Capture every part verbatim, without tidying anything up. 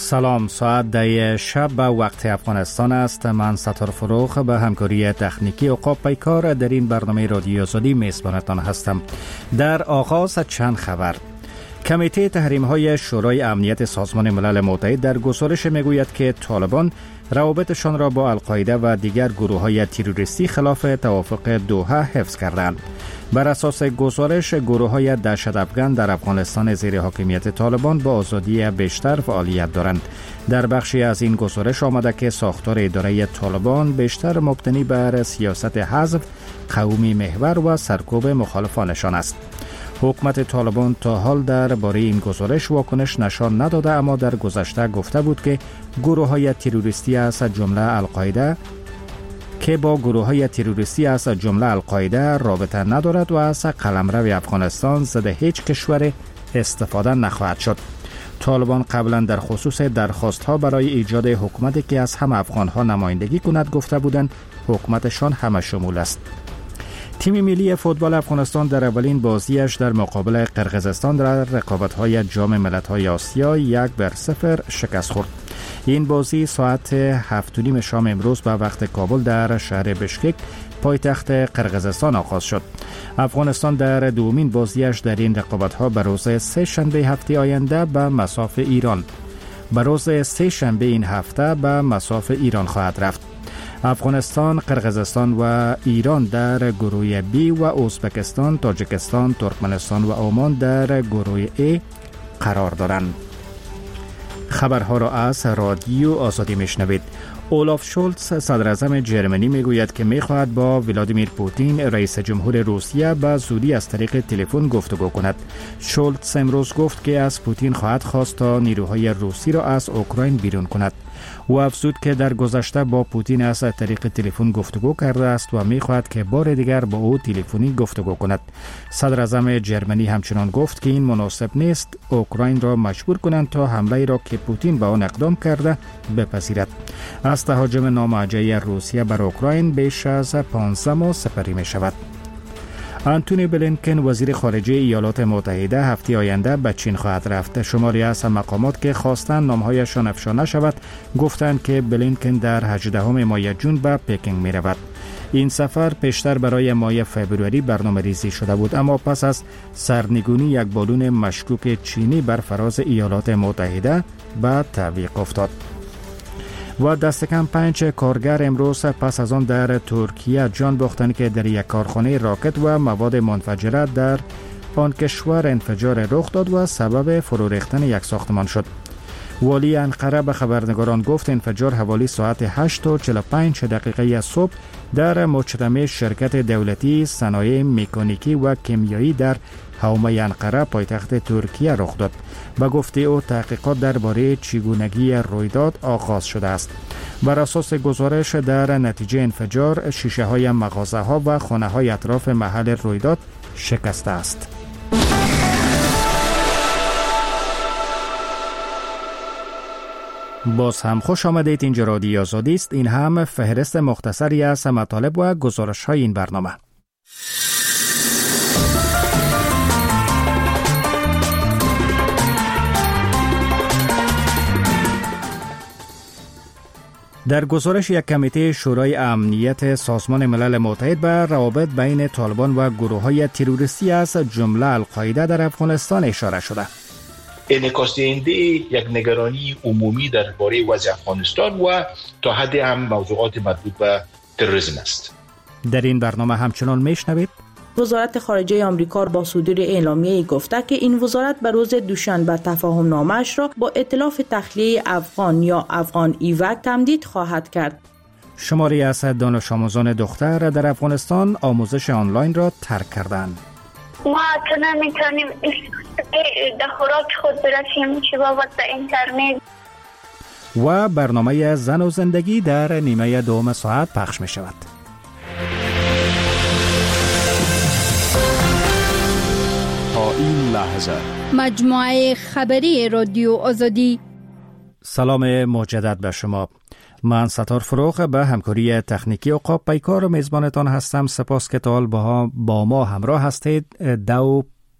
سلام، ساعت ده شب به وقت افغانستان است. من ستار فروخ به همکاری تکنیکی عقاب پیکار در این برنامه رادیو آزادی میزبانتان هستم. در آغاز چند خبر. کمیته تحریم‌های شورای امنیت سازمان ملل متحد در گزارش میگوید که طالبان روابطشان را با القاعده و دیگر گروه‌های تروریستی خلاف توافق دوحه حفظ کردند. بر اساس گزارش، گروه‌های دهشت‌افکن در افغانستان زیر حاکمیت طالبان با آزادی بیشتر فعالیت دارند. در بخشی از این گزارش آمده که ساختار اداره طالبان بیشتر مبتنی بر سیاست حزب، قومی محور و سرکوب مخالفانشان است. حکومت طالبان تا حال درباره این گزارش واکنش نشان نداده، اما در گذشته گفته بود که گروه‌های تروریستی از جمله القاعده که با گروه‌های تروریستی از جمله القاعده رابطه ندارد و از قلمرو افغانستان ضد هیچ کشور استفاده نخواهد شد. طالبان قبلا در خصوص درخواست‌ها برای ایجاد حکومتی که از همه افغان‌ها نمایندگی کند گفته بودند حکومتشان همه شمول است. تیم ملی فوتبال افغانستان در اولین بازیش در مقابل قرقیزستان در رقابت‌های جام ملت‌های آسیا یک بر صفر شکست خورد. این بازی ساعت هفت و نیم شام امروز به وقت کابل در شهر بشکک پایتخت قرقیزستان آغاز شد. افغانستان در دومین بازیش در این رقابت‌ها به روز سه شنبه هفته آینده به مصاف ایران به روز سه شنبه این هفته به مصاف ایران خواهد رفت. افغانستان، قرقیزستان و ایران در گروه بی و ازبکستان، تاجیکستان، ترکمنستان و عمان در گروه ای قرار دارند. خبرها را از رادیو آزادی میشنوید. اولاف شولتز صدر اعظم جرمنی میگوید که میخواهد با ولادیمیر پوتین رئیس جمهور روسیه به زودی از طریق تلفن گفتگو کند. شولتز امروز گفت که از پوتین خواهد خواست تا نیروهای روسی را از اوکراین بیرون کند. او افزود که در گذشته با پوتین از طریق تلفن گفتگو کرده است و میخواهد که بار دیگر با او تلفنی گفتگو کند. صدر اعظم جرمنی همچنان گفت که این مناسب نیست اوکراین را مجبور کنند تا حمله را که پوتین به آن اقدام کرده بپذیرد. از تهاجم ناموجه روسیه بر اوکراین بیش از پانزده ماه سپری می شود. آنتونی بلینکن وزیر خارجه ایالات متحده هفته آینده به چین خواهد رفت. شماری از مقامات که خواستند نامهایشان افشا نشود گفتند که بلینکن در هجدهم ماه جون به پکینگ می رود. این سفر پیشتر برای ماه فوریه برنامه ریزی شده بود، اما پس از سرنگونی یک بالون مشکوک چینی بر فراز ایالات متحده به تعویق افتاد. و دست کم پنج کارگر امروز پس از آن در ترکیه جان باختند که در یک کارخانه راکت و مواد منفجره در آن کشور انفجار رخ داد و سبب فرو ریختن یک ساختمان شد. والی انقره به خبرنگاران گفت انفجار حوالی ساعت هشت و چهل و پنج دقیقه صبح در مجتمع شرکت دولتی صنایع مکانیکی و کیمیایی در حومه انقره پایتخت ترکیه رخ داد. به گفته او تحقیقات درباره چگونگی رویداد آغاز شده است. بر اساس گزارش در نتیجه انفجار شیشه های مغازه ها و خانه های اطراف محل رویداد شکسته است. باز هم خوش آمدید. اینجا رادیو آزادی است. این هم فهرست مختصری از مطالب و گزارش های این برنامه. در گزارش یک کمیته شورای امنیت سازمان ملل متحد بر روابط بین طالبان و گروه‌های تروریستی از جمله القاعده در افغانستان اشاره شده. انعکاس دهنده یک نگرانی عمومی درباره وضع افغانستان و تا حدی هم موضوعات مربوط به تروریسم است. در این برنامه همچنان میشنوید وزارت خارجه آمریکا با صدور اعلامیه‌ای گفته که این وزارت به روز دوشنبه تفاهم نامه‌اش را با ائتلاف تخلیه افغان یا افغان ایوک تمدید خواهد کرد. شماری از دانش آموزان دختر در افغانستان آموزش آنلاین را ترک کردند. ما حتی نمیتونیم در خوراک خود برسیم چه بابت به اینترنت. و برنامه زن و زندگی در نیمه دوم ساعت پخش می شود. تا این لحظه مجموعه خبری رادیو آزادی. سلام مجدد به شما. من ستار فروخ به همکاری تکنیکی عقاب پیکار و میزبانتان هستم. سپاس که تا حال با ما همراه هستید. دو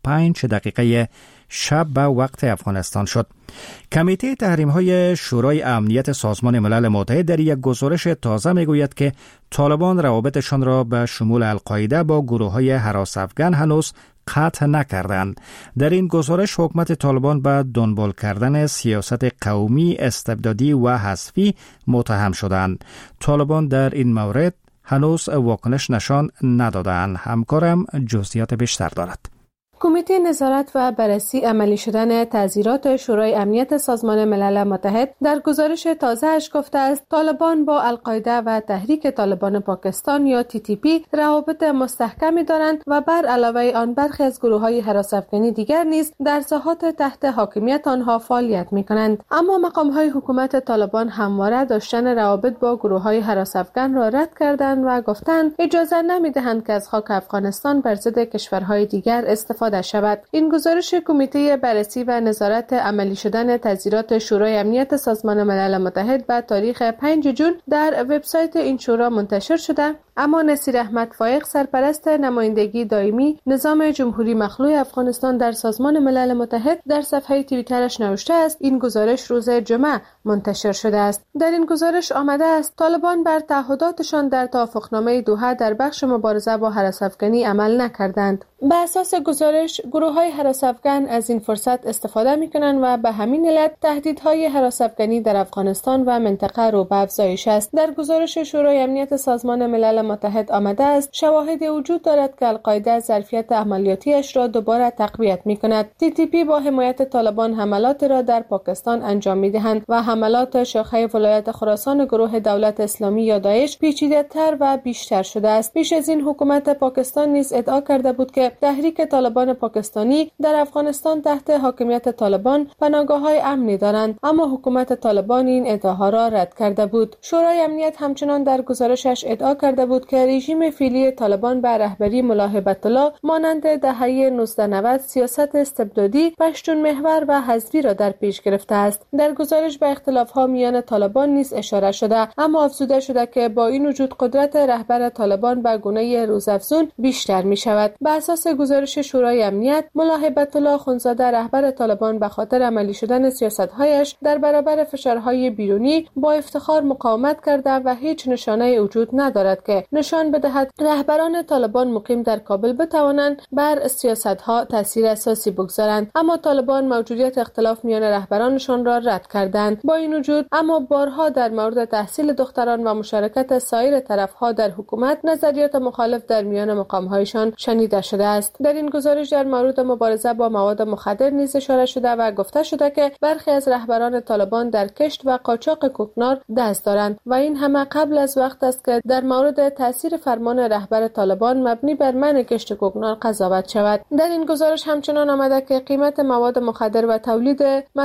پنج دقیقه شب به وقت افغانستان شد. کمیته تحریم‌های شورای امنیت سازمان ملل متحد در یک گزارش تازه میگوید که طالبان روابطشان را به شمول القاعده با گروه‌های هراس افغان هنوز قطع نکردند. در این گزارش حکومت طالبان به دنبال کردن سیاست قومی استبدادی و حذفی متهم شدند. طالبان در این مورد هنوز واکنش نشان ندادند. همکارم جزئیات بیشتر دارد. کمیته نظارت و بررسی عملی شدن تعزیرات شورای امنیت سازمان ملل متحد در گزارش تازه‌اش گفته است طالبان با القاعده و تحریک طالبان پاکستان یا تی تی پی روابط مستحکمی دارند و بر علاوه آن برخی از گروه‌های هراس افغانی دیگر نیز در ساحات تحت حاکمیت آنها فعالیت می‌کنند. اما مقام‌های حکومت طالبان همواره داشتن روابط با گروه‌های هراس افغان را رد کردند و گفتند اجازه نمی‌دهند که از خاک افغانستان بر ضد کشورهای دیگر استفاده شود. این گزارش کمیته بررسی و نظارت عملی شدن تعزیرات شورای امنیت سازمان ملل متحد به تاریخ پنج جون در وبسایت این شورا منتشر شده، اما نصیر احمد فایق سرپرست نمایندگی دائمی نظام جمهوری مخلوع افغانستان در سازمان ملل متحد در صفحه توییترش نوشته است این گزارش روز جمعه منتشر شده است. در این گزارش آمده است طالبان بر تعهداتشان در توافقنامه دوحه در بخش مبارزه با هراس افغانی عمل نکردند. به اساس گزارش گروه‌های هراس افغان از این فرصت استفاده می‌کنند و به همین علت تهدیدهای هراس افغانی در افغانستان و منطقه رو به افزایش است. در گزارش شورای امنیت سازمان ملل متحد آمده است شواهد وجود دارد که القاعده ظرفیت عملیاتیش را دوباره تقویت می‌کند. تی تی پی با حمایت طالبان حملات را در پاکستان انجام می‌دهند و حملات شاخه ولایت خراسان گروه دولت اسلامی یا داعش پیچیده‌تر و بیشتر شده است. پیش از این حکومت پاکستان نیز ادعا کرده بود که تحریک طالبان پاکستانی در افغانستان تحت حاکمیت طالبان پناهگاه‌های امنی دارند، اما حکومت طالبان این ادعاها را رد کرده بود. شورای امنیت همچنان در گزارشش ادعا کرده بود که رژیم فعلی طالبان به رهبری ملا هیبت الله مانند دهه نوزده نود سیاست استبدادی، پشتون محور و حذفی را در پیش گرفته است. در گزارش به اختلاف‌ها میان طالبان نیز اشاره شده، اما افزوده شده که با این وجود قدرت رهبر طالبان به گونه روزافزون بیشتر می‌شود. به اساس گزارش شورای امنیت ملا هیبت الله اخوندزاده رهبر طالبان به خاطر عملی شدن سیاست‌هایش در برابر فشارهای بیرونی با افتخار مقاومت کرده و هیچ نشانه وجود ندارد که نشان بدهد رهبران طالبان مقیم در کابل بتوانند بر سیاست‌ها تاثیر اساسی بگذارند. اما طالبان موجودیت اختلاف میان رهبرانشان را رد کردند. با این وجود اما بارها در مورد تحصیل دختران و مشارکت سایر طرف‌ها در حکومت نظریات مخالف در میان مقام‌هایشان شنیده شده است. در این گزارش در مورد مبارزه با مواد مخدر نیز اشاره شده و گفته شده که برخی از رهبران طالبان در کشت و قاچاق کوکنار دست دارند و این همه قبل از وقت است که در مورد تاثیر فرمان رهبر طالبان مبنی بر منع کشت کوکنار قضاوت شود. در این گزارش همچنان آمده که قیمت مواد مخدر و تولید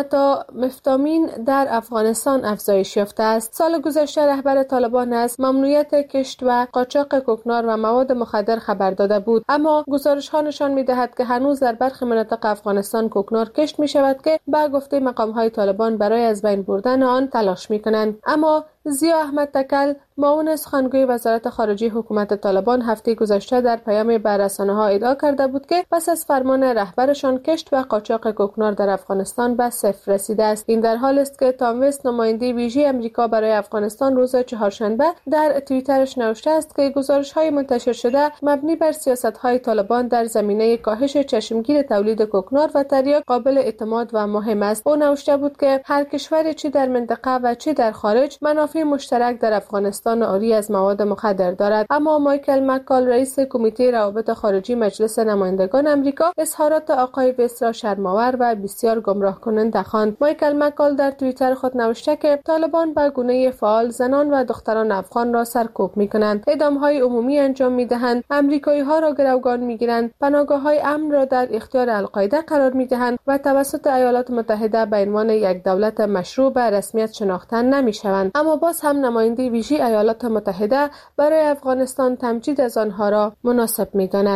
متامفتامین در افغانستان افزایش یافته است. سال گذشته رهبر طالبان از ممنوعیت کشت و قاچاق کوکنار و مواد مخدر خبر داده بود، اما گزارش ها نشان می‌دهد که هنوز در برخی مناطق افغانستان کوکنار کشت می‌شود که به گفته مقام‌های طالبان برای از بین بردن آن تلاش می‌کنند. اما ضیا احمد تکل معاون سخنگوی وزارت خارجه حکومت طالبان هفته گذشته در پیامی به رسانه‌ها ادعا کرده بود که پس از فرمان رهبرشان کشت و قاچاق کوکنار در افغانستان به صفر رسیده است. این در حالی است که تام وست نماینده ویژه امریکا برای افغانستان روز چهارشنبه در توییترش نوشته است که گزارش‌های منتشر شده مبنی بر سیاست‌های طالبان در زمینه کاهش چشمگیر تولید کوکنار و تریاک قابل اعتماد و مهم است. او نوشته بود که هر کشور چه در منطقه و چه در خارج منافع مشترک در افغانستان آری از مواد مخدر دارد. اما مایکل مکال رئیس کمیته روابط خارجی مجلس نمایندگان امریکا اظهارات آقای وست را شرم‌آور و بسیار گمراه کننده خواند. مایکل مکال در توییتر خود نوشته که طالبان به گونه فعال زنان و دختران افغان را سرکوب می‌کنند، اعدام‌های عمومی انجام می‌دهند، آمریکایی‌ها را گروگان می‌گیرند، پناهگاه‌های امن را در اختیار القاعده قرار می‌دهند و توسط ایالات متحده به عنوان یک دولت مشروع به رسمیت شناخته نمی‌شوند. اما باز هم نماینده ویژه ایالات متحده برای افغانستان تمجید از آنها را مناسب می‌داند.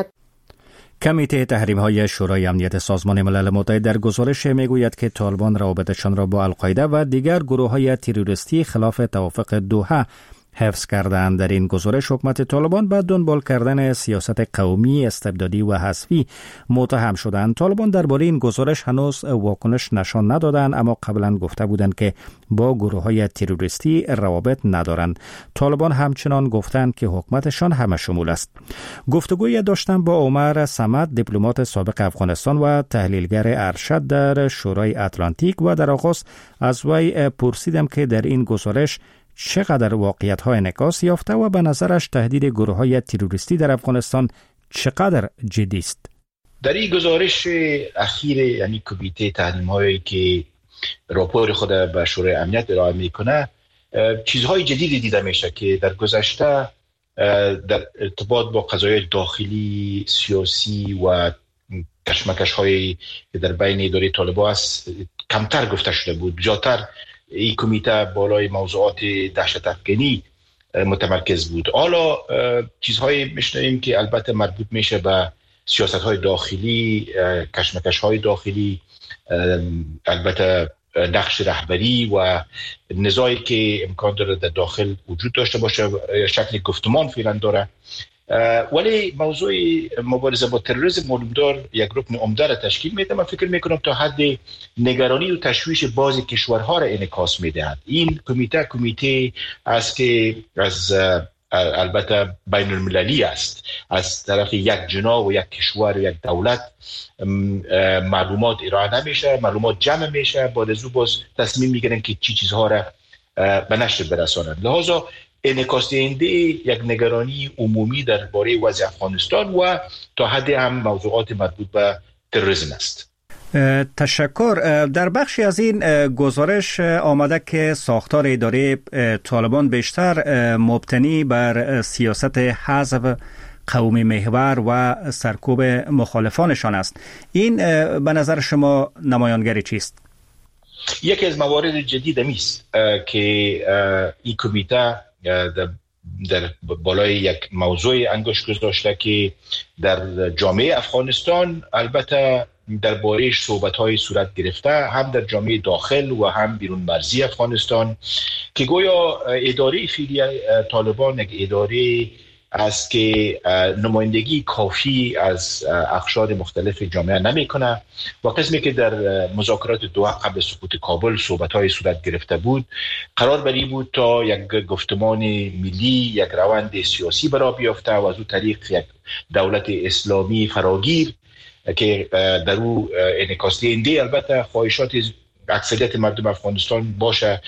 کمیته تحریم‌های شورای امنیت سازمان ملل متحد در گزارش میگوید که طالبان روابطشان را با القاعده و دیگر گروه‌های تروریستی خلاف توافق دوحه حفظ کردند. در این گزارش حکومت طالبان به دنبال کردن سیاست قومی استبدادی و حذفی متهم شدند. طالبان درباره این گزارش هنوز واکنش نشان ندادند، اما قبلا گفته بودند که با گروه‌های تروریستی روابط ندارند. طالبان همچنان گفتند که حکومتشان همه شمول است. گفتگوی داشتم با عمر صمد، دیپلمات سابق افغانستان و تحلیلگر ارشد در شورای اتلانتیک، و در آغاز از وی پرسیدم که در این گزارش چقدر واقعیت‌ها انعکاس یافته و به نظرش تهدید گروه‌های تروریستی در افغانستان چقدر جدی است. در این گزارش اخیر، یعنی کمیته تحریم‌هایی که راپور خود به شورای امنیت ارائه میکنه، چیزهای جدیدی دیده میشه که در گذشته در ارتباط با قضایای داخلی، سیاسی و کشمکش‌هایی که در بین اداره طالبان است کمتر گفته شده بود. بیشتر این کمیته بالای موضوعات دهشت افکنی متمرکز بود. حالا چیزهایی میشنویم که البته مربوط میشه به سیاست‌های داخلی، کشمکش‌های داخلی، البته نقش رهبری و نزاعی که امکان داره در داخل وجود داشته باشه، شکل گفتمان فعلا داره. ولی موضوع مبارزه با تروریسم معلومدار یک رکن عمده را تشکیل میده. من فکر میکنم تا حد نگرانی و تشویش بعضی کشورها را انعکاس میدهد. این کمیته کمیته است که از البته بین المللی است، از طرف یک جناح و یک کشور و یک دولت معلومات ارائه نمیشه، معلومات جمع میشه، بعد از او باز تصمیم میگیرن که چی چیزها را به نشر برسانند. لذا انعکاس دهنده یک نگرانی عمومی درباره وضع افغانستان و تا حد هم موضوعات مربوط به تروریسم است. تشکر. در بخشی از این گزارش آمده که ساختار اداره طالبان بیشتر مبتنی بر سیاست حذف قومی محور و سرکوب مخالفانشان است. این به نظر شما نمایانگری چیست؟ یکی از موارد جدید میست که این کمیته در بالای یک موضوع انگشت گذاشته که در جامعه افغانستان البته درباره‌اش صحبت‌های صورت گرفته، هم در جامعه داخل و هم بیرون مرزی افغانستان، که گویا اداره فعلی طالبان یک اداره است که نمایندگی کافی از اقشار مختلف جامعه نمی‌کنه و قسمی که در مذاکرات دوحه قبل سقوط کابل صحبت‌های صورت گرفته بود، قرار بر این بود تا یک گفتمان ملی، یک روند سیاسی برای بیافته و از اون طریق یک دولت اسلامی فراگیر که در او انعکاس دهنده البته خواهشات اکثریت مردم افغانستان باشه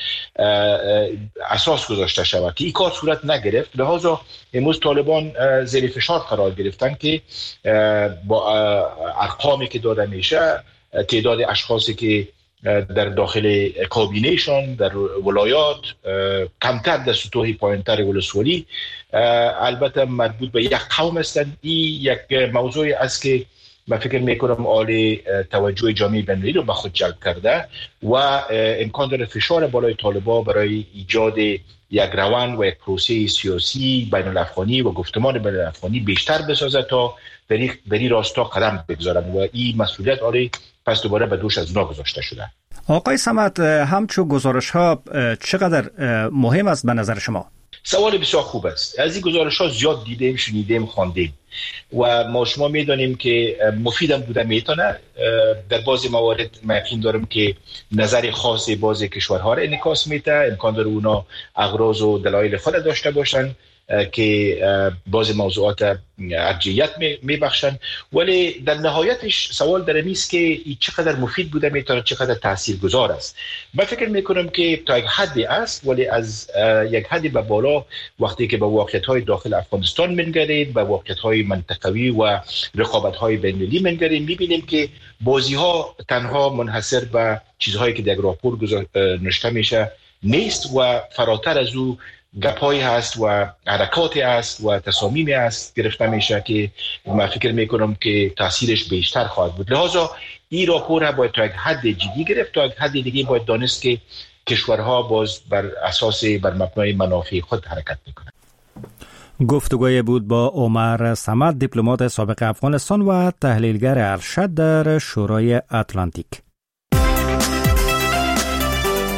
اساس گذاشته شود، که این کار صورت نگرفت. لذا امروز طالبان زیر فشار قرار گرفتن که با ارقامی که داده میشه، تعداد اشخاصی که در داخل کابینهشان در ولایات کمتر در سطوح پایینتر ولسوالی البته مربوط به یک قوم هستند. این یک موضوعی است که من فکر میکنم آل توجه جامعه بین‌المللی رو به خود جلب کرده و امکان داره فشار بالای طالبان برای ایجاد یک روند و یک پروسه سیاسی بین الافغانی و گفتمان بین الافغانی بیشتر بسازه تا در این راستا قدم بگذارن و این مسئولیت آره پس دوباره به دوش از اونا گذاشته شده. آقای صمد، همچون گزارش ها چقدر مهم است به نظر شما؟ سوال بسیار خوب است. از این گزارش ها زیاد دیدیم، شنیدیم، خواندیم و ما شما میدانیم که مفیدم بوده میتونه. در بعضی موارد من یقین دارم که نظر خاص بعضی کشورها را انعکاس میده، امکان داره اونا اغراض و دلایل خود داشته باشن که بعضی موضوعات ارجحیت میبخشن، ولی در نهایتش سوال در این است که این چقدر مفید بوده میتونه، چقدر تاثیرگذار است. من فکر میکنم که تا یک حدی است، ولی از یک حدی به بالا وقتی که به واقعیت‌های داخل افغانستان منگرید، به واقعیت‌های منطقوی و رقابت‌های بین‌المللی منگرید، میبینیم که بازی‌ها تنها منحصر به چیزهایی که در راپور نوشته میشه نیست و فراتر از او گپایی هست و حرکاتی هست و تصامیمی هست گرفته میشه که من فکر میکنم که تاثیرش بیشتر خواهد بود. لذا این راپور باید تا یک حد جدی گرفت، تا یک حد دیگه باید دانست که کشورها باز بر اساس بر مبنای منافع خود حرکت میکنن. گفتگوی بود با عمر صمد، دیپلمات سابق افغانستان و تحلیلگر ارشد در شورای اتلانتیک.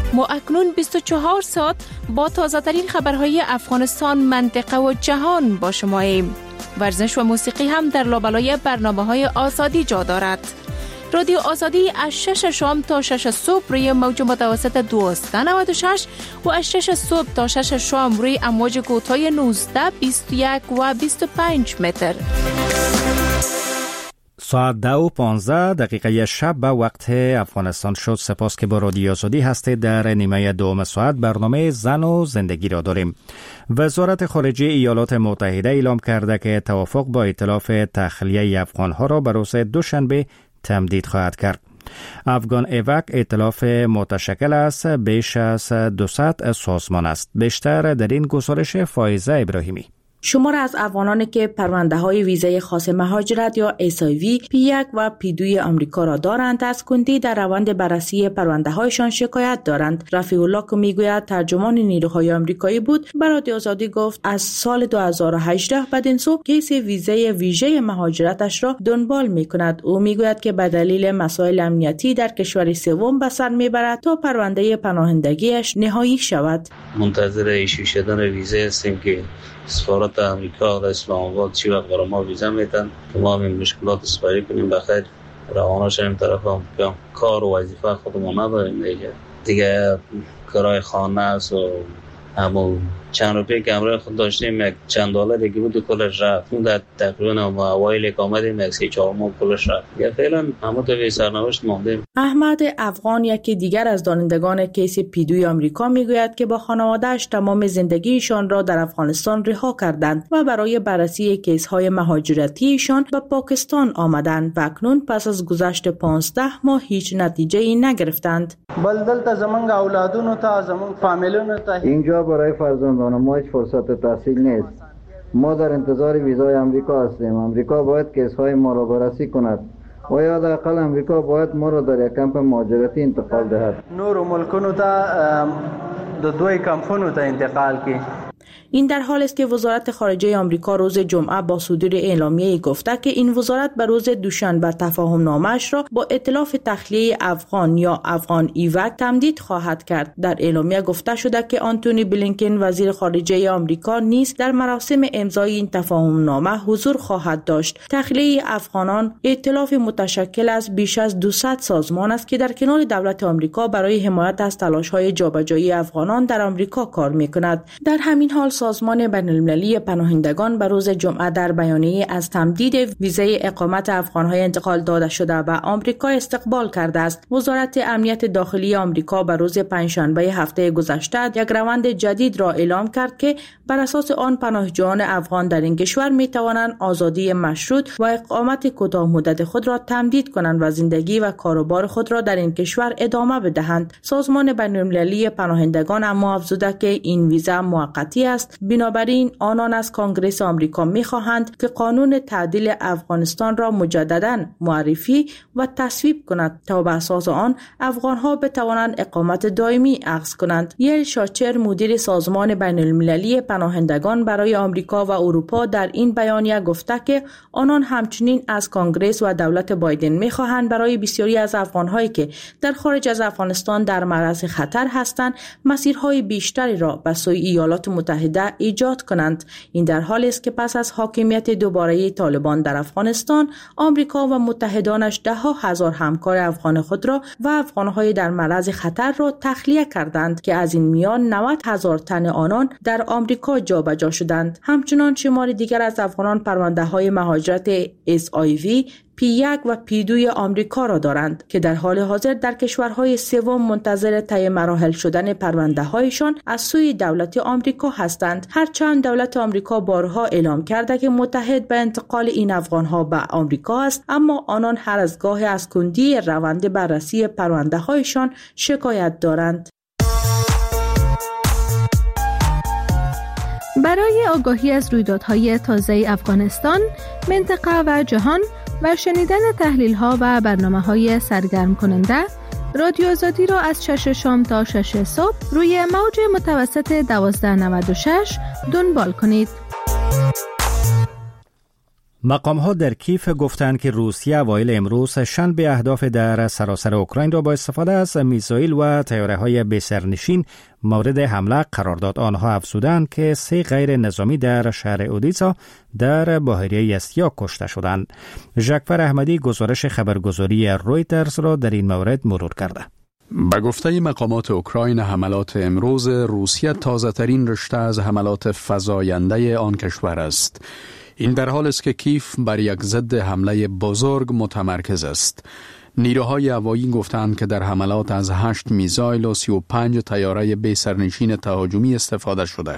ما اکنون بیست و چهار ساعت با تازه ترین خبرهای افغانستان، منطقه و جهان با شماییم. ورزش و موسیقی هم در لابلای برنامه‌های آزادی جا دارد. رادیو آزادی از شش شام تا شش صبح روی موج متوسط دویست و نود و شش و از شش صبح تا شش شام روی امواج کوتاه نوزده، بیست و یک و بیست و پنج متر. ساعت ده و پانزده دقیقه شب به وقت افغانستان شد. سپاس که با رادیو آزادی هستید. در نیمه دوم ساعت برنامه زن و زندگی را داریم. وزارت خارجه ایالات متحده اعلام کرده که توافق با ائتلاف تخلیه افغانها را به روز دوشنبه تمدید خواهد کرد. افغان ایوک ائتلاف متشکل از بیش از دویست سازمان است. بیشتر در این گزارش فائزه ابراهیمی. شمار از افغانانی که پرونده های ویزای خاص مهاجرت یا اس آی وی پی یک و پی دو آمریکا را دارند، از کندی در روند بررسی پرونده هایشان شکایت دارند. رفیع الله که میگوید ترجمان نیروهای آمریکایی بود، برای آزادی گفت از سال دو هزار و هجده بدین سو کیس ویزای ویژه مهاجرتش را دنبال میکند. او میگوید که به دلیل مسائل امنیتی در کشور سوم به سر میبرد تا پرونده پناهندگیش نهایی شود. منتظر ایشو شدن ویزا هستیم که سفارت امریکا در اسلام آباد چی وقت برای ما ویزا میتن که ما این مشکلات سپری کنیم بخیر روانه شدیم طرف آمریکا. کار و وظیفه خودمون نداریم دیگه دیگه کرای خانه است و همون چند روپیه که امروز خود داشتیم یک چند دلار دیگه بود کلش رفت. اون در تقریبا ما اوایل که آمدیم یک سه چهار ماه کلش رفت. یا فعلا همون تو سرنوشت ماندیم. احمد افغان یکی دیگر از دانندگان کیس پی دو آمریکا میگوید که با خانواده‌اش تمام زندگیشان را در افغانستان رها کردند و برای بررسی کیس‌های مهاجرتیشان به پاکستان آمدند و اکنون پس از گذشت پانزده ماه هیچ نتیجه‌ای نگرفتند. بلدل تا زمان اولادونو تا زمان فامیلونو تا اینجا برای فرزندان ما هیچ فرصت تحصیل نیست. ما در انتظار ویزای آمریکا هستیم. آمریکا باید کیس‌های ما را بررسی کند و یا حداقل آمریکا باید ما را در یک کمپ مهاجرتی انتقال دهد. نور ملکونو تا دو دوی کمپونو تا انتقال کی. این در حال است که وزارت خارجه آمریکا روز جمعه با صدور اعلامیه‌ای گفته که این وزارت به روز دوشنبه تفاهم نامه‌اش را با ائتلاف تخلیه افغان یا افغان ایوک تمدید خواهد کرد. در اعلامیه گفته شده که آنتونی بلینکن وزیر خارجه آمریکا نیز در مراسم امضای این تفاهم نامه حضور خواهد داشت. تخلیه افغانان ائتلاف متشکل از بیش از دویست سازمان است که در کنار دولت آمریکا برای حمایت از تلاش‌های جابجایی افغانان در آمریکا کار می‌کند. در همین حال سازمان بین‌المللی پناهندگان به روز جمعه در بیانیه از تمدید ویزای اقامت افغان‌های انتقال داده شده به آمریکا استقبال کرده است. وزارت امنیت داخلی آمریکا به روز پنجشنبه هفته گذشته یک روند جدید را اعلام کرد که بر اساس آن پناهجویان افغان در این کشور می‌توانند آزادی مشروط و اقامت کوتاه مدت خود را تمدید کنند و زندگی و کاروبار خود را در این کشور ادامه بدهند. سازمان بین‌المللی پناهندگان اما افزوده که این ویزا موقتی است. بنابراین آنان از کنگره آمریکا می‌خواهند که قانون تعدیل افغانستان را مجدداً معرفی و تصویب کند تا به اساس آن افغان‌ها بتوانند اقامت دائمی اخذ کنند. یل شاچر مدیر سازمان بین‌المللی پناهندگان برای آمریکا و اروپا در این بیانیه گفته که آنان همچنین از کنگره و دولت بایدن می‌خواهند برای بسیاری از افغان‌هایی که در خارج از افغانستان در معرض خطر هستند مسیرهای بیشتری را به سوی ایالات متحده ایجاد کنند. این در حالی است که پس از حاکمیت دوباره طالبان در افغانستان، آمریکا و متحدانش ده ها هزار همکار افغان خود را و افغانهای در معرض خطر را تخلیه کردند که از این میان نود هزار تن آنان در آمریکا جابجا شدند. همچنان شمار دیگر از افغانان پرونده های مهاجرت اس آی وی پی یک و پی دو آمریکا را دارند که در حال حاضر در کشورهای سوم منتظر طی مراحل شدن پرونده هایشان از سوی دولت آمریکا هستند. هرچند دولت آمریکا بارها اعلام کرده که متحد به انتقال این افغانها به آمریکا است، اما آنان هر از گاهی از کندی روند بررسی پرونده هایشان شکایت دارند. برای آگاهی از رویدادهای تازه افغانستان، منطقه و جهان و شنیدن تحلیل‌ها و برنامه‌های سرگرم کننده، رادیو آزادی را از شش شام تا شش صبح روی موج متوسط دوازده و نود و شش دنبال کنید. مقام ها در کیف گفتند که روسیه اوایل امروز شنبه اهداف در سراسر اوکراین را با استفاده از میزایل و طیاره های بی‌سرنشین مورد حمله قرار داد. آنها افزودند که سه غیر نظامی در شهر اودیسا در بحیره استیا کشته شدند. ژکفر احمدی گزارش خبرگزاری رویترز را در این مورد مرور کرده. به گفته مقامات اوکراین، حملات امروز روسیه تازه ترین رشته از حملات فزاینده آن کشور است. این در حال است که کیف بر یک ضد حمله بزرگ متمرکز است. نیروهای هوایی گفتند که در حملات از هشت میزایل و سی و پنج طیاره بی سرنشین تهاجمی استفاده شده.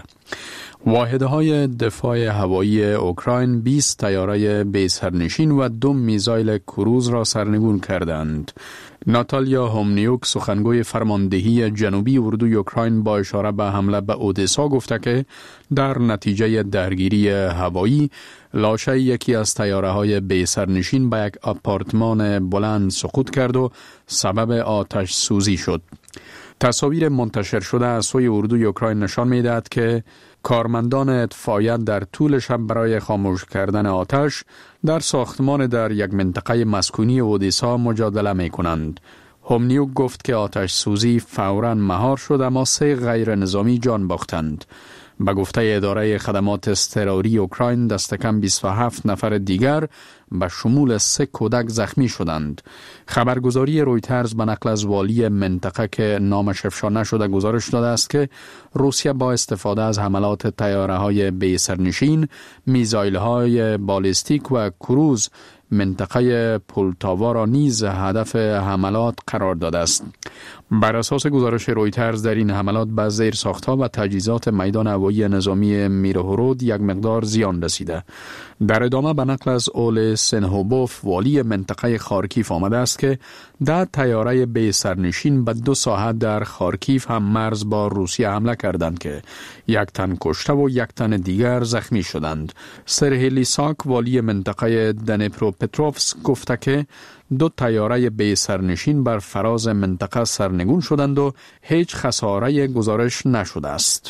واحدهای دفاع هوایی اوکراین بیست طیاره بی سرنشین و دو میزایل کروز را سرنگون کردند. ناتالیا هومنیوک، سخنگوی فرماندهی جنوبی اردوی اوکراین، با اشاره به حمله به اودسا گفته که در نتیجه درگیری هوایی لاشه یکی از طیاره های بی سرنشین به یک آپارتمان بلند سقوط کرد و سبب آتش سوزی شد. تصاویر منتشر شده از سوی اردوی اوکراین نشان می‌دهد که کارمندان اطفائیه در طول شب برای خاموش کردن آتش در ساختمان در یک منطقه مسکونی اودیسا مجادله می‌کنند. هومنیوک گفت که آتش سوزی فوراً مهار شد، اما سه غیر نظامی جان باختند. به گفته اداره خدمات اضطراری اوکراین، دست کم بیست و هفت نفر دیگر به شمول سه کودک زخمی شدند. خبرگزاری رویترز به نقل از والی منطقه که نامش افشا نشده گزارش داده است که روسیه با استفاده از حملات طیاره‌های بی سرنشین، میزایل‌های بالستیک و کروز منطقه پولتاوا را نیز هدف حملات قرار داده است. بر اساس گزارش رویترز، در این حملات به زیرساخت‌ها و تجهیزات میدان هوایی نظامی میرهورود یک مقدار زیان رسیده. در ادامه به نقل از اول سنهوبوف، والی منطقه خارکیف، آمده است که ده طیاره بی سرنشین به دو ساحه در خارکیف هم مرز با روسیه حمله کردند که یک تن کشته و یک تن دیگر زخمی شدند. سرهی لیساک، والی منطقه دنیپروپتروفسک، گفته که دو طیاره بی سرنشین بر فراز منطقه سرنگون شدند و هیچ خساره گزارش نشده است.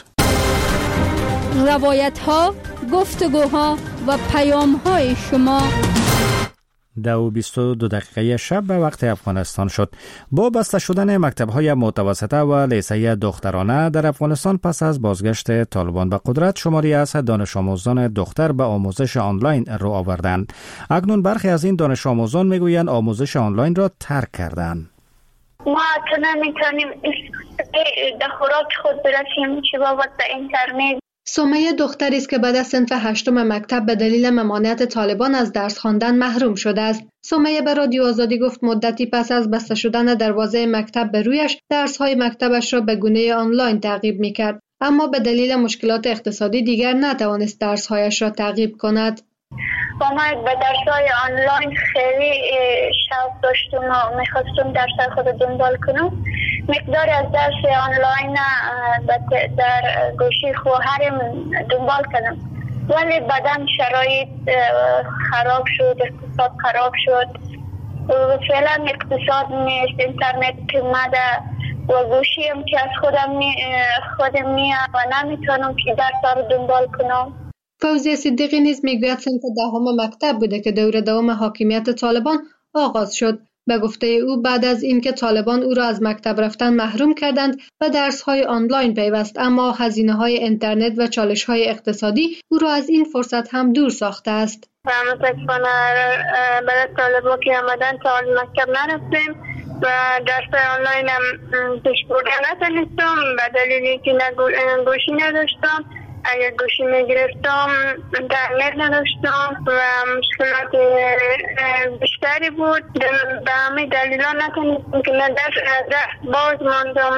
روایت ها، گفتگوها و پیام های شما. دو و بیست و دو دقیقه شب به وقت افغانستان شد. با بسته شدن مکتب‌های متوسطه و لیسه دخترانه در افغانستان پس از بازگشت طالبان به قدرت، شماری از دانش آموزان دختر به آموزش آنلاین رو آوردند. اکنون برخی از این دانش آموزان میگویند آموزش آنلاین را ترک کردند. ما حتی نمیتونیم در خوراک خود برسیم چه بابت به اینترنت. سمیه دختری است که بعد از صنف هشتم مکتب به دلیل ممانعت طالبان از درس خواندن محروم شده است. سمیه به رادیو آزادی گفت مدتی پس از بسته شدن دروازه مکتب به رویش، درس‌های مکتبش را به گونه آنلاین تعقیب می‌کرد، اما به دلیل مشکلات اقتصادی دیگر نتوانست درس‌هایش را تعقیب کند. با من به درس‌های آنلاین خیلی شوق داشتم و می‌خواستم درس خود دنبال کنم. مقدار از درس آنلاین در گوشی خواهرم دنبال کردم، ولی بعداً شرایط خراب شد، اقتصاد خراب شد. فعلا اقتصاد نیست، اینترنت که اومده و گوشیم که از خودم می خودم میاد و نمیتونم که درس رو دنبال کنم. فوزیه صدیقی نیز میگوید صنف دهم مکتب بوده که دور دوم حاکمیت طالبان آغاز شد. به گفته او بعد از اینکه طالبان او را از مکتب رفتن محروم کردند و درس‌های آنلاین پیوست، اما هزینه‌های اینترنت و چالش‌های اقتصادی او را از این فرصت هم دور ساخته است. متاسفانه برای طالبان که آمدن تا مکتب نرفتیم و درس آنلاین هم پیش بردن نتونستم به دلیلی که گوشی نداشتم. اگر گوشی میگرفتم اینترنت نداشتم و مشکلات بیشتری بود. به همه دلیلا نتونستم که درس باز ماندم،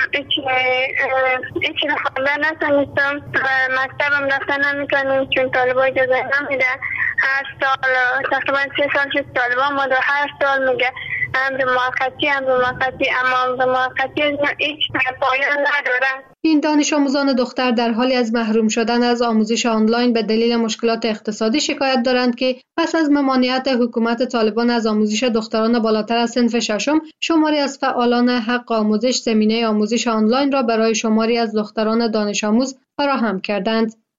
هیچ خواندن نتونستم و مکتبم رفتن نمیکنم چون طالبا اجازه نمیده. هر سال تقریبا سه سال شد طالبا ما در هر سال میگه امر موقتی امر موقتی اما امر موقتی هیچ پایان نداره. این دانش آموزان دختر در حالی از محروم شدن از آموزش آنلاین به دلیل مشکلات اقتصادی شکایت دارند که پس از ممانعت حکومت طالبان از آموزش دختران بالاتر از صنف ششم، شماری از فعالان حق آموزش زمینه آموزش آنلاین را برای شماری از دختران دانش آموز فراهم کردند.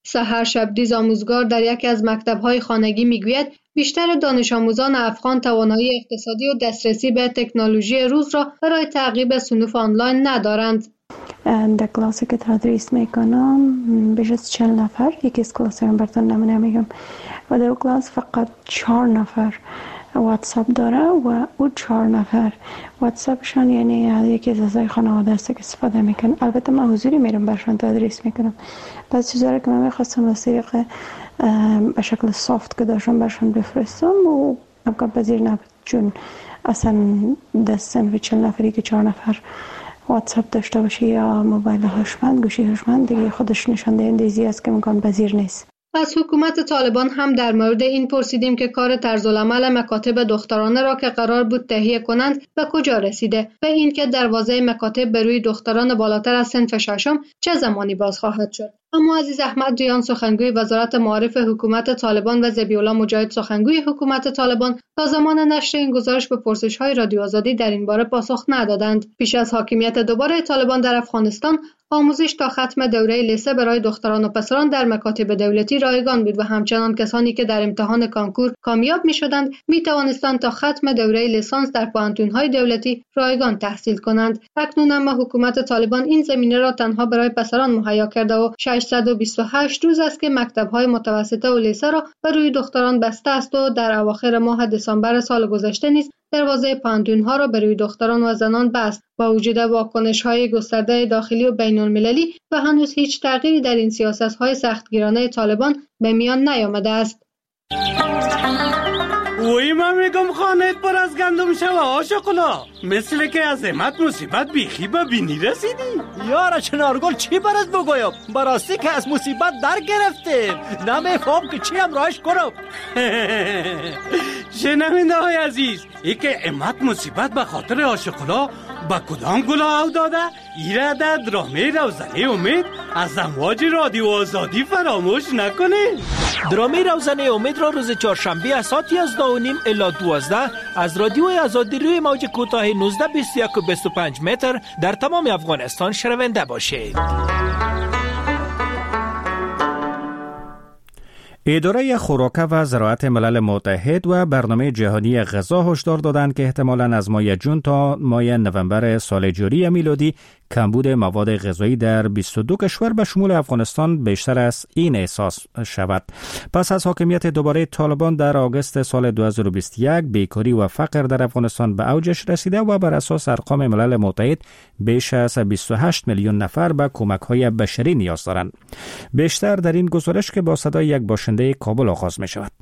سحر شبدیز آموزگار در یکی از مکتب‌های خانگی میگوید بیشتر دانش آموزان افغان توانایی اقتصادی و دسترسی به تکنولوژی روز را برای تعقیب صنوف آنلاین ندارند. در کلاسی که تدریس میکنم بیش از چهل نفر، یکی از کلاسی هم براتون نمونه میگم و در کلاس فقط چهار نفر واتساپ داره و او چهار نفر واتساپشان یعنی یکی از اعضای خانواده است که استفاده میکنه. البته من حضوری میرم برشان تدریس میکنم. بعضی چیزا که من میخواستم از طریق به شکل سافت که داشتم برشان بفرستم و امکان پذیر نبود، چون اصلا دستن و چهل نفری که چهار نفر واتساپ داشته باشه یا موبایل هوشمند گوشی هوشمند دیگه خودش نشان دهنده چیزی است که امکان پذیر نیست. از حکومت طالبان هم در مورد این پرسیدیم که کار طرزالعمل مکاتب دخترانه را که قرار بود تهیه کنند به کجا رسیده و اینکه دروازه مکاتب به روی دختران بالاتر از صنف ششم چه زمانی باز خواهد شد. اما عزیز احمد ریان سخنگوی وزارت معارف حکومت طالبان و ذبیح‌الله مجاهد سخنگوی حکومت طالبان تا زمان نشر این گزارش به پرسش‌های رادیو آزادی در این باره پاسخ ندادند. پیش از حاکمیت دوباره طالبان در افغانستان آموزش تا ختم دوره لیسه برای دختران و پسران در مکاتب دولتی رایگان بود و همچنان کسانی که در امتحان کانکور کامیاب می‌شدند می‌توانستند تا ختم دوره لیسانس در پوهنتون‌های دولتی رایگان تحصیل کنند. اکنون اما حکومت طالبان این زمینه را تنها برای پسران مهیا کرده و ششصد و بیست و هشت روز است که مکتب‌های متوسطه و لیسه را بر روی دختران بسته است و در اواخر ماه دسامبر سال گذشته نیز دروازه پوهنتون‌ها را بر روی دختران و زنان بست. با وجود واکنش‌های گسترده داخلی و بین‌المللی و هنوز هیچ تغییری در این سیاست‌های سختگیرانه طالبان به میان نیامده است. وی من میگم خانه پر از گندم شوه آشقلا، مثل که از امت مصیبت بیخی ببینی رسیدی. یارا چنارگل چی برات بگویم؟ براستی که از مصیبت در گرفتیم، نمیفهم که چی هم راهش کنم. شنونده های عزیز، ای که امت مصیبت به خاطر آشقلا با کدام گلا او داده؟ ایره در درامه روزنه امید از امواج رادیو آزادی فراموش نکنه. درامه روزنه امید را روز چهارشنبه از ساعت یازده و نیم الی دوازده از رادیو آزادی روی موج کوتاه نوزده بیست و یک و بیست و پنج متر در تمام افغانستان شنونده باشید. اداره خوراک و زراعت ملل متحد و برنامه جهانی غذا هشدار دادند که احتمالاً از ماه جون تا ماه نوامبر سال جاری میلادی کمبود مواد غذایی در بیست و دو کشور به شمول افغانستان بیشتر از این احساس شود. پس از حاکمیت دوباره طالبان در آگوست سال دو هزار و بیست و یک بیکاری و فقر در افغانستان به اوجش رسیده و بر اساس ارقام ملل متحد بیش از بیست و هشت میلیون نفر به کمک‌های بشری نیاز دارند. بیشتر در این گزارش که با صدای یک باشنده کابل آغاز می شود.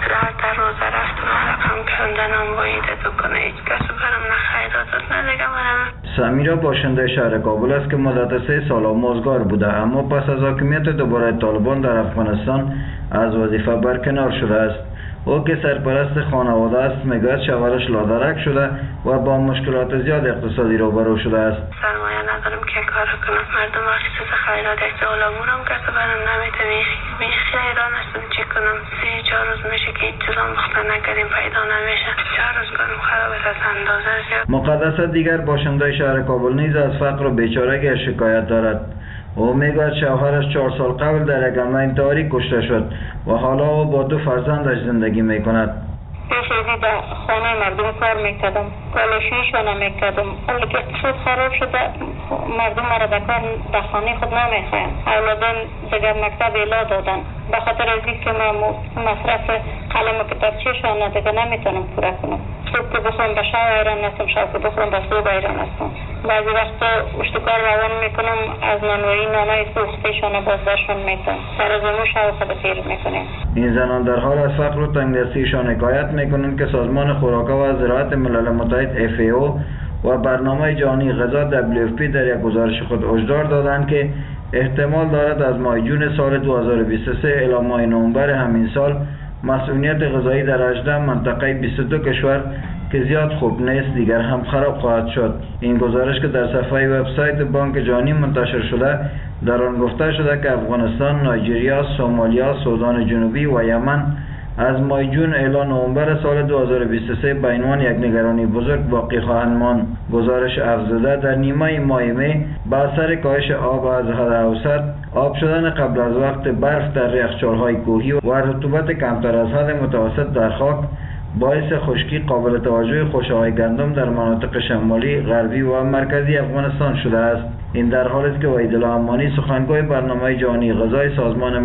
سمیرا باشنده شهر کابل است که مدت سه سال آموزگار بوده، اما پس از حاکمیت دوباره طالبان در افغانستان از وظیفه برکنار شده است. او که سرپرست خانواده است میگوید شوهرش لادرک شده و با مشکلات زیاد اقتصادی روبرو شده است. سرمایه ندارم که کار کنم، مردم وقتی چیز خیرات احتمالمونم که برم نمیتونم بیخی ایران هستم چی کنم. سی چهار روز میشه که این چیزا مختار نکردیم پیدا نمیشه. چهار روز کنم خراب است از اندازه زیاد. مقدس دیگر باشنده شهر کابل نیز از فقر و بیچارگی شکایت دارد. او میگوید شوهرش چهار سال قبل در یک حمله انتحاری کشته شد و حالا او با دو فرزندش زندگی میکند. پیش از این در خانه مردم کار میکردم، کالاشیشان میکردم، ولی که اقتصاد خراب شده مردم را به کار در خانه خود نمیخواین. اولادان دیگر مکتب الا دادن به خاطر از اینکه من مصرف قلم و کتابچه‌شان دیگه نمیتونم پورا کنم. صبح که بخورم به شب ایران هستم، شب که بخورم به صبح ایران هستم. بعضی وقتا اشتکار روان میکنم از نانوایی نانای سوختهشان بازداشتشان میتونم. سر از امو شب خود خیر میکنیم. این زنان در حال از فقر و تنگدستیشان حکایت میکنند که سازمان خوراک و زراعت ملل متحد اف ای او و برنامه جهانی غذا دبلیو اف پی در یک گزارش خود هشدار دادند که احتمال دارد از ماه جون سال دو هزار و بیست و سه الی ماه نوامبر همین سال مسئولیت غذایی در هجده منطقه بیست و دو کشور که زیاد خوب نیست دیگر هم خراب خواهد شد. این گزارش که در صفحه وبسایت بانک جهانی منتشر شده در آن گفته شده که افغانستان، نایجریا، سومالیا، سودان جنوبی و یمن از ماه جون الی نوامبر سال دو هزار و بیست و سه به عنوان یک نگرانی بزرگ باقی خواهند ماند. گزارش افزوده در نیمه ماه می با اثر کاهش آب از حد اوسط، آب شدن قبل از وقت برف در یخچال‌های کوهی و رطوبت کمتر از حد متوسط در خاک باعث خشکی قابل توجه خوشه‌های گندم در مناطق شمالی، غربی و مرکزی افغانستان شده است. این در حالی است که وحیدالله امانی سخنگوی برنامه جهانی غذای سازمان